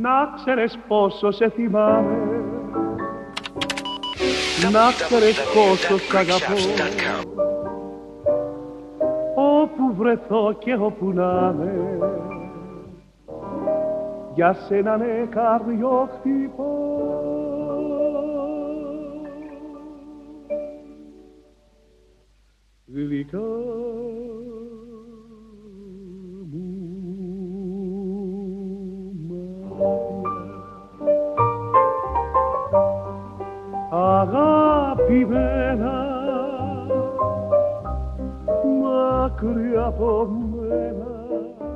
Να ξέρεις πόσο σε θυμάμαι, να ξέρεις πόσο σ' αγαπώ. Όπου βρεθώ και όπου να είμαι, για σένα ναι καρδιό χτυπώ. Γλυκά μου αγαπημένα, μακριά από μένα,